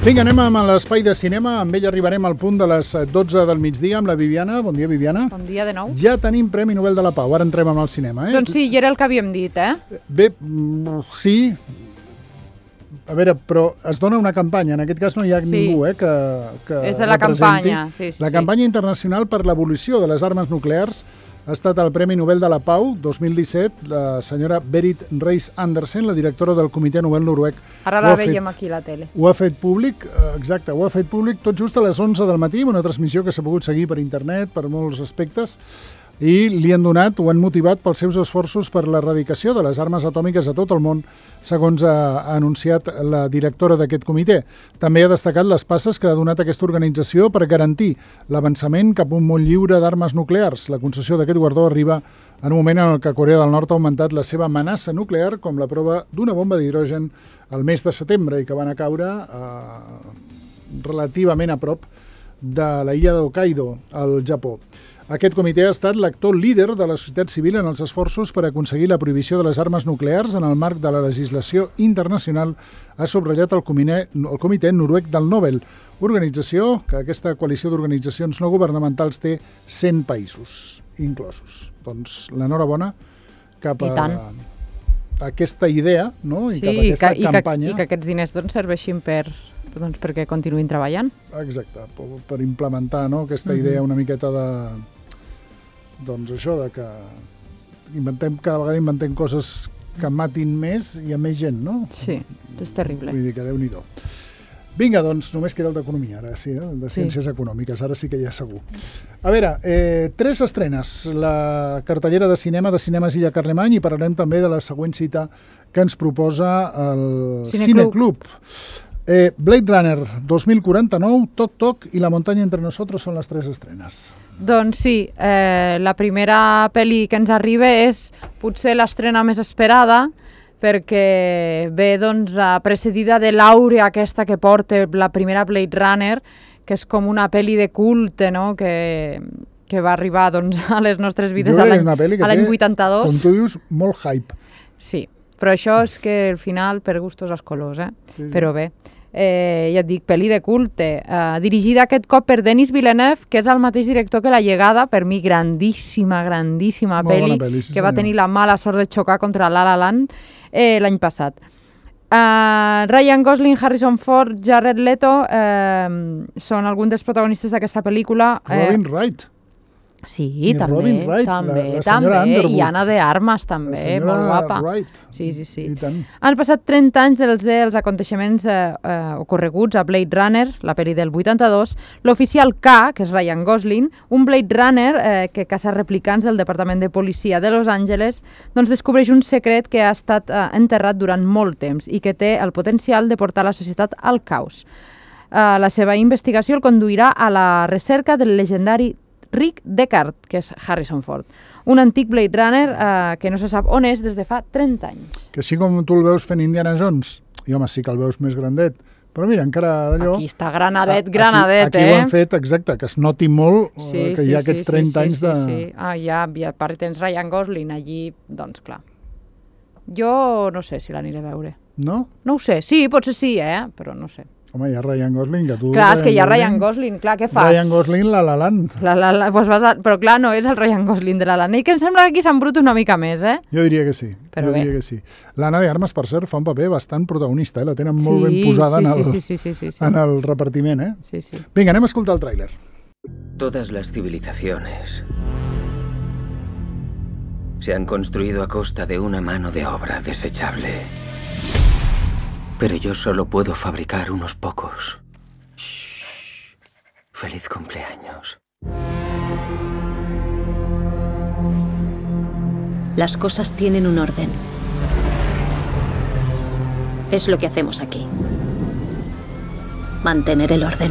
Vinga, anem amb l'espai de cinema. Amb ell arribarem al punt de les 12 del migdia amb la Viviana. Bon dia, Viviana. Bon dia de nou. Ja tenim Premi Nobel de la Pau. Ara entrem amb el cinema, Doncs sí, i era el que havíem dit, Bé, sí. A veure, però es dona una campanya. En aquest cas no hi ha ningú, que és de la campanya, sí. La campanya internacional per l'abolició de les armes nuclears ha estat el Premi Nobel de la Pau 2017, la senyora Berit Reiss-Andersen, la directora del Comitè Nobel noruec. Ara la veiem aquí a la tele. Ho ha fet públic, exacte, ho ha fet públic tot just a les 11 del matí, una transmissió que s'ha pogut seguir per internet, per molts aspectes, i li han donat o han motivat pels seus esforços per l'erradicació de les armes atòmiques a tot el món, segons ha anunciat la directora d'aquest comitè. També ha destacat les passes que ha donat aquesta organització per garantir l'avançament cap a un món lliure d'armes nuclears. La concessió d'aquest guardó arriba en un moment en el que Corea del Nord ha augmentat la seva amenaça nuclear, com la prova d'una bomba d'hidrogen al mes de setembre i que van a caure relativament a prop de la illa d'Hokkaido, al Japó. Aquest comitè ha estat l'actor líder de la societat civil en els esforços per aconseguir la prohibició de les armes nuclears en el marc de la legislació internacional, ha subratllat el Comitè Noruec del Nobel, organització que aquesta coalició d'organitzacions no governamentals té 100 països inclosos. Doncs l'enhorabona cap a aquesta idea, no? I cap a aquesta campanya. I que aquests diners serveixin perquè continuïn treballant. Exacte, per implementar aquesta idea una miqueta de... Doncs això, de que cada vegada inventem coses que matin més i a més gent, no? Sí, és terrible. Vull dir que Déu-n'hi-do. Vinga, doncs, només queda el d'economia, ara sí, de ciències econòmiques, ara sí que ja segur. A veure, 3 estrenes, la cartellera de Cinemes Illa Carlemany, i parlarem també de la següent cita que ens proposa el Cineclub. Blade Runner 2049, Toc Toc i La muntanya entre nosotros són les 3 estrenes. Doncs sí, la primera pel·li que ens arriba és potser l'estrena més esperada, perquè ve precedida de l'àurea aquesta que porta la primera Blade Runner, que és com una pel·li de culte, no?, que va arribar a les nostres vides a l'any 82. Com tu dius, molt hype. Sí, però això és que al final per gustos els colors, Sí. Però bé. Ja et dic, pel·li de culte, dirigida aquest cop per Denis Villeneuve, que és el mateix director que La llegada, per mi grandíssima pel·li, que va tenir la mala sort de xocar contra La La Land l'any passat. Ryan Gosling, Harrison Ford, Jared Leto són alguns dels protagonistes d'aquesta pel·lícula. Robin Wright. Sí, també, i Anna de Armas també, molt guapa. Wright. Sí. I tant. Han passat 30 anys dels aconteixements ocorreguts a Blade Runner, la pel·li del 82, l'oficial K, que és Ryan Gosling, un Blade Runner que caça replicants del Departament de Policia de Los Angeles, descobreix un secret que ha estat enterrat durant molt temps i que té el potencial de portar la societat al caos. La seva investigació el conduirà a la recerca del legendari Rick Deckard, que és Harrison Ford. Un antic Blade Runner que no se sap on és des de fa 30 anys. Que així com tu el veus fent Indiana Jones, i home, sí que el veus més grandet, però mira, encara d'allò... Aquí està granadet, Aquí ho han fet, exacte, que es noti molt que hi ha aquests 30 anys de... Sí. Ja, a part tens Ryan Gosling allí, doncs clar. Jo no sé si l'aniré a veure. No? No ho sé, sí, potser sí, però no sé. Home, hi ha Ryan Gosling, que tu... Clar, és que hi ha Ryan Gosling, clar, què fas? Ryan Gosling, La La Land. Però clar, no és el Ryan Gosling de La La Land, i que em sembla que aquí s'embrut una mica més, Jo diria que sí, diria que sí. L'Anna de Armas, per cert, fa un paper bastant protagonista, la tenen molt ben posada en el repartiment, Sí. Vinga, anem a escoltar el tràiler. Todas las civilizaciones se han construido a costa de una mano de obra desechable. Pero yo solo puedo fabricar unos pocos. Shh. Feliz cumpleaños. Las cosas tienen un orden. Es lo que hacemos aquí. Mantener el orden.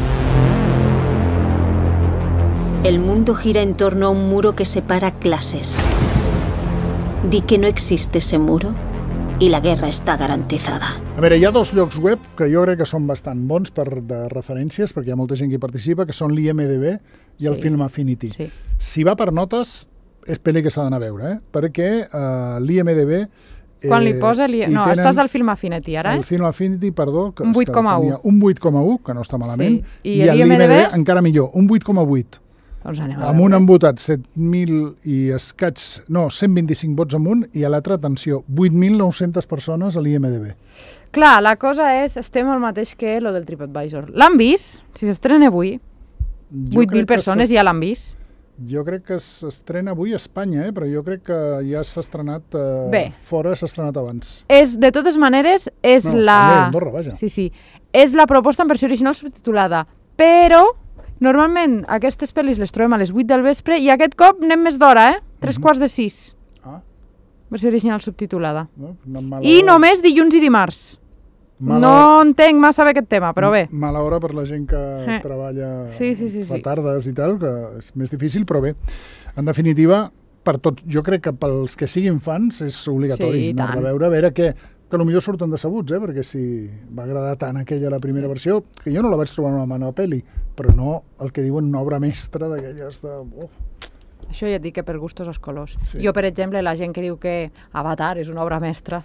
El mundo gira en torno a un muro que separa clases. Di que no existe ese muro i la guerra està garantitzada. A veure, hi ha 2 llocs web que jo crec que són bastant bons de referències, perquè hi ha molta gent que hi participa, que són l'IMDb i el Film Affinity. Si va per notes, és pel·li que s'ha d'anar a veure, perquè l'IMDb Quan li posa... No, estàs al Film Affinity, ara, El Film Affinity, perdó... Un 8,1. Un 8,1, que no està malament. Sí. I l'IMDb encara millor, un 8,8. Doncs anem a Amb un han votat 7.000 i escaig... No, 125 vots amunt, i a l'altra, atenció, 8.900 persones a l'IMDb. Clar, la cosa és, estem al mateix que lo del TripAdvisor. L'han vist? Si s'estrena avui, 8.000 persones ja l'han vist. Jo crec que s'estrena avui a Espanya, però jo crec que ja s'ha estrenat... Fora s'ha estrenat abans. De totes maneres, és no, Espanya, Andorra, vaja. Sí. És la proposta en versió original subtitulada, però normalment aquestes pel·lis les trobem a les 8 del vespre i aquest cop anem més d'hora, 3:15. Versió original subtitulada. I només dilluns i dimarts. No entenc massa bé aquest tema, però bé. Mala hora per la gent que treballa a tardes i tal, que és més difícil, però bé. En definitiva, per tot, jo crec que pels que siguin fans és obligatori anar a veure que potser surten decebuts, perquè si va agradar tant aquella la primera versió, que jo no la vaig trobar una mala pel·li, però no el que diuen una obra mestra d'aquelles de... Això ja et dic que per gustos els colors. Jo, per exemple, la gent que diu que Avatar és una obra mestra...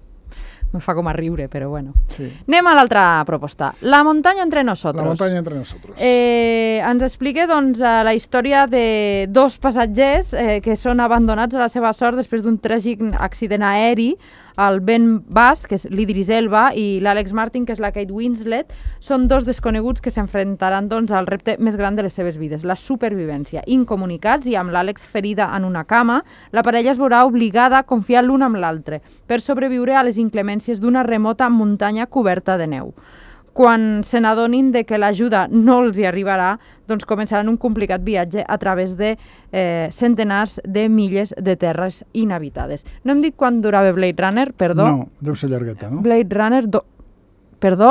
Me fa com a riure, però bueno. Anem a l'altra proposta. La muntanya entre nosotros. La muntanya entre nosotros. Ens explica doncs, la història de dos passatgers que són abandonats a la seva sort després d'un tràgic accident aeri. El Ben Bass, que és l'Idris Elba, i l'Alex Martin, que és la Kate Winslet, són dos desconeguts que s'enfrontaran doncs, al repte més gran de les seves vides, la supervivència. Incomunicats i amb l'Àlex ferida en una cama, la parella es veurà obligada a confiar l'un amb l'altre per sobreviure a les inclemències d'una remota muntanya coberta de neu. Quan se n'adonin de que l'ajuda no els hi arribarà, doncs començaran un complicat viatge a través de centenars de milles de terres inhabitades. No hem dit quant durava Blade Runner, perdó? No, deu ser llargueta, no? Blade Runner... Perdó?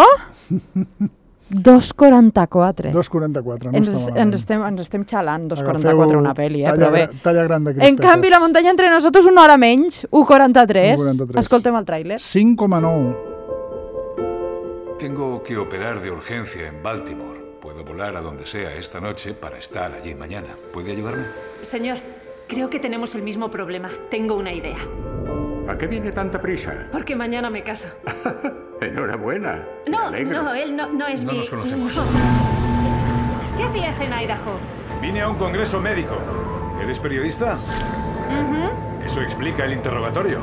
2,44. 2,44, no està malament. Ens estem xalant 2,44 una pel·li, però bé. Talla gran de crispetes. En canvi, La muntanya entre nosotros, una hora menys, 1,43. Escoltem el tràiler. 5,9. Tengo que operar de urgencia en Baltimore. Puedo volar a donde sea esta noche para estar allí mañana. ¿Puede ayudarme? Señor, creo que tenemos el mismo problema. Tengo una idea. ¿A qué viene tanta prisa? Porque mañana me caso. Enhorabuena. No, él no es mi... No nos conocemos. No. ¿Qué hacías en Idaho? Vine a un congreso médico. ¿Eres periodista? Eso explica el interrogatorio.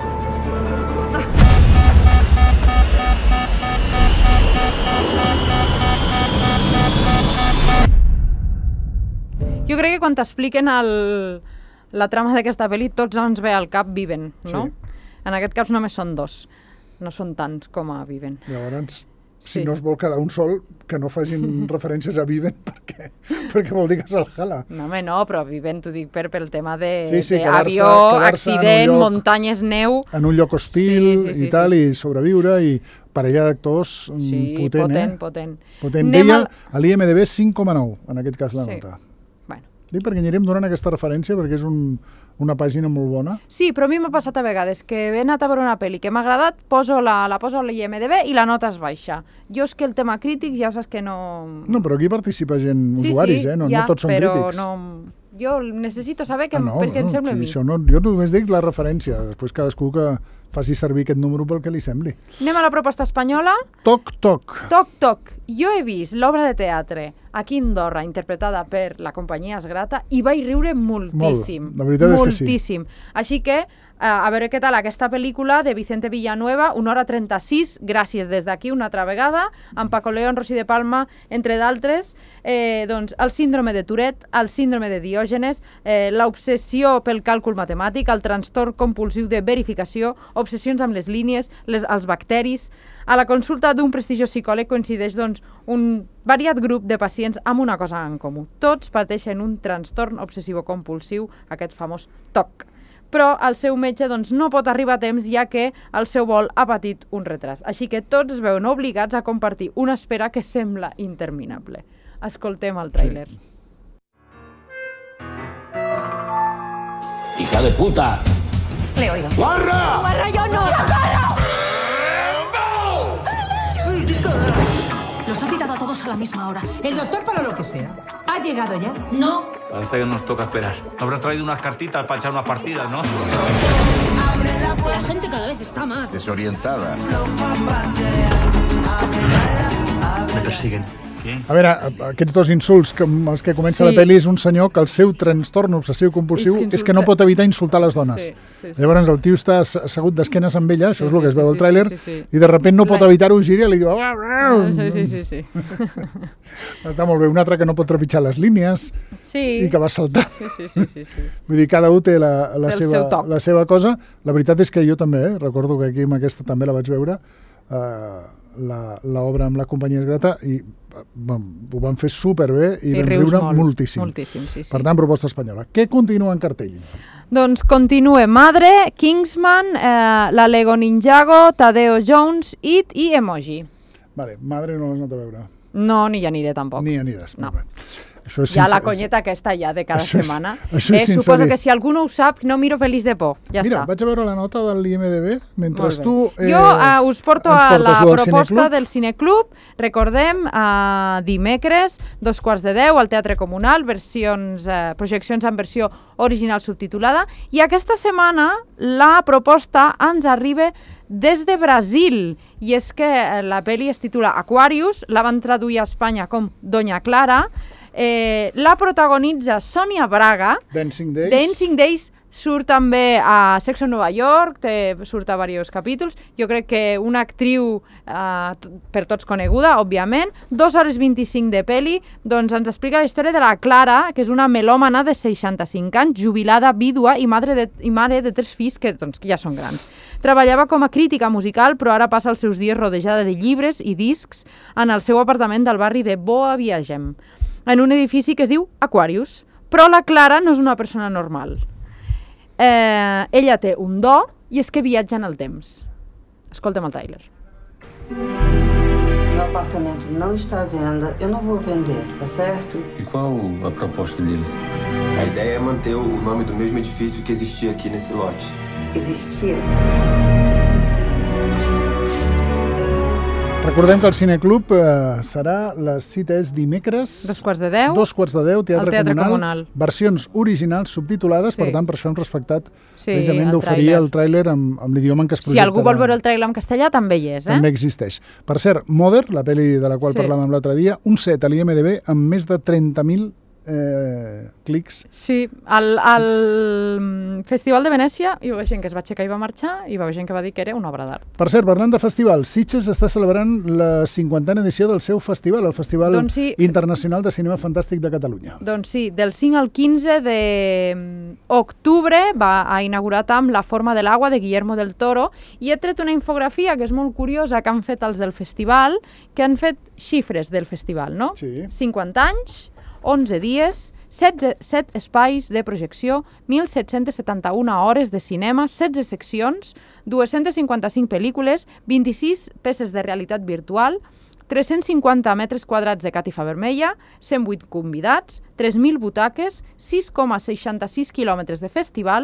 Jo crec que quan t'expliquen la trama d'aquesta pel·li, tots ens ve al cap Viven, no? Sí. En aquest cas només són dos, no són tants com a Viven. Llavors, si no es vol quedar un sol, que no facin referències a Viven, perquè vol dir que se'l jala. No, home, no, però Viven t'ho dic pel tema d'avió, accident, muntanyes, neu... En un lloc hostil i tal, i sobreviure, i parella d'actors potent. Deia a l'IMDb 5,9, en aquest cas la nota. Dic perquè anirem donant aquesta referència perquè és una pàgina molt bona. Sí, però a mi m'ha passat a vegades que he anat a veure una pel·li que m'ha agradat, la poso a l'IMDb i la nota es baixa. Jo és que el tema crítics ja saps que no... No, però aquí participa gent usuaris, no tots són crítics. No, jo necessito saber perquè em sembla a mi. Jo només dic la referència, després cadascú que faci servir aquest número pel que li sembli. Anem a la proposta espanyola. Toc, toc. Toc, toc. Jo he vist l'obra de teatre aquí a Andorra, interpretada per la companyia Esgrata, i vaig riure moltíssim. La veritat és que sí. Moltíssim. Així que, a veure què tal aquesta pel·lícula de Vicente Villanueva, 1 hora 36, gràcies des d'aquí una altra vegada, amb Paco León, Rosy de Palma, entre d'altres, doncs, el síndrome de Tourette, el síndrome de Diògenes, l'obsessió pel càlcul matemàtic, el trastorn compulsiu de verificació, obsessions amb les línies, els bacteris. A la consulta d'un prestigiós psicòleg coincideix doncs, un variat grup de pacients amb una cosa en comú. Tots pateixen un trastorn obsessivo-compulsiu, aquest famós TOC. Però el seu metge doncs, no pot arribar a temps ja que el seu vol ha patit un retras. Així que tots es veuen obligats a compartir una espera que sembla interminable. Escoltem el tràiler. ¡Hija de puta! Le oigo. ¡Guarra! ¡Guarra, yo no! ¡Socorro! Los ha citado a todos a la misma hora. El doctor, para lo que sea, ¿ha llegado ya? No. Parece que nos toca esperar. Habrás traído unas cartitas para echar unas partidas, ¿no? ¡Abre la La gente cada vez está más desorientada. Me persiguen. A veure, aquests dos insults amb els que comença la pel·li és un senyor que el seu trastorn obsessiu-compulsiu és que no pot evitar insultar les dones. Llavors el tio està assegut d'esquenes amb ella, això és el que es veu al tràiler, i de sobte no pot evitar-ho, gira i li diu... Sí. Està molt bé. Un altre que no pot trepitjar les línies i que va saltar. Sí. Vull dir, cada un té la seu seva cosa. La veritat és que jo també, recordo que aquí amb aquesta també la vaig veure, l'obra amb la companyia Grata, i ho van fer superbé i vam riure moltíssim. Per tant, proposta espanyola. Què continua en cartell? Doncs continua Madre, Kingsman, la Lego Ninjago, Tadeo Jones, It i Emoji. Vale, Madre no l'has anat a veure. No, ni hi aniré tampoc. Ni hi aniràs, no. Molt bé. Ja la conyeta aquesta ja de cada setmana. Suposo que si algú no ho sap, no miro pel·lis de por. Ja Mira, està. vaig a veure la nota de l'IMDb mentre tu... Jo us porto a la proposta del Cineclub. Recordem, dimecres, 2:15 al Teatre Comunal, projeccions en versió original subtitulada. I aquesta setmana la proposta ens arriba des de Brasil, i és que la pel·li es titula Aquarius, la van traduir a Espanya com Doña Clara, la protagonitza Sònia Braga, Dancing Days, surt també a Sex on Nova York, surt a diversos capítols, jo crec que una actriu per tots coneguda, òbviament. 2 hores 25 de pel·li, doncs ens explica la història de la Clara, que és una melòmana de 65 anys, jubilada, vídua i mare de 3 fills que ja són grans. Treballava com a crítica musical, però ara passa els seus dies rodejada de llibres i discs en el seu apartament del barri de Boa Viagem, en un edifici que es diu Aquarius. Però la Clara no és una persona normal. Ella té un do, i és que viatja en el temps. Escolta'm el tràiler. Meu apartamento não está à venda, eu não vou vender, tá certo? E qual a proposta deles? A ideia é manter o nome do mesmo edifício que existia aqui nesse lote. Existia? Recordem que el Cineclub serà, la cita és dimecres... 2:15. 2:15, Teatre Comunal. Versions originals subtitulades, per tant, per això hem respectat precisament d'oferir el tràiler amb l'idioma en què es projectarà. Si algú vol veure el tràiler en castellà, també hi és, També existeix. Per cert, Mother, la pel·li de la qual parlàvem l'altre dia, un 7 a l'IMDb amb més de 30.000 clics. Sí, al Festival de Venècia hi va haver gent que es va aixecar i va marxar, i hi va haver gent que va dir que era una obra d'art. Per cert, parlant de festivals, Sitges està celebrant la 50a edició del seu festival, el Festival Internacional de Cinema Fantàstic de Catalunya. Doncs sí, del 5 al 15 d'octubre ha inaugurat amb La forma de l'agua de Guillermo del Toro, i he tret una infografia que és molt curiosa que han fet els del festival, que han fet xifres del festival, no? Sí. 50 anys, 11 dies, 7 espais de projecció, 1.771 hores de cinema, 16 seccions, 255 pel·lícules, 26 peces de realitat virtual, 350 metres quadrats de catifa vermella, 108 convidats, 3.000 butaques, 6,66 quilòmetres de festival,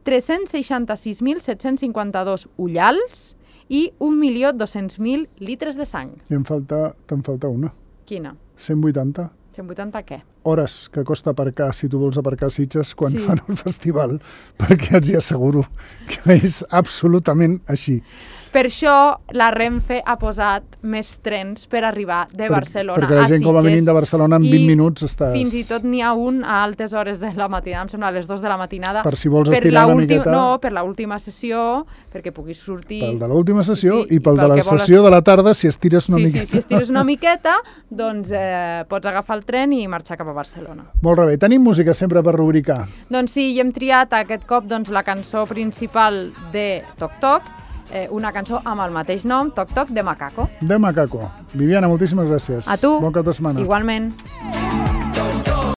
366.752 ullals i 1.200.000 litres de sang. I te'n falta una. Quina? 180. 180 què? Hores que costa aparcar, si tu vols aparcar a Sitges quan fan el festival, perquè els hi asseguro que és absolutament així. Per això la Renfe ha posat més trens per arribar de Barcelona a Sitges. Perquè la gent com a mínim de Barcelona en 20 minuts estàs... Fins i tot n'hi ha un a altes hores de la matinada, em sembla a les 2 de la matinada. Per si vols estirar una miqueta... No, per l'última sessió, perquè puguis sortir... Pel de l'última sessió i pel de la sessió de la tarda, si estires una miqueta. Sí, si estires una miqueta, doncs pots agafar el tren i marxar cap a Barcelona. Molt bé. Tenim música sempre per rubricar. Doncs sí, i hem triat aquest cop la cançó principal de Toc Toc, una cançó amb el mateix nom, Toc Toc, de Macaco. De Macaco. Viviana, moltíssimes gràcies. A tu. Bon cap de setmana. Igualment.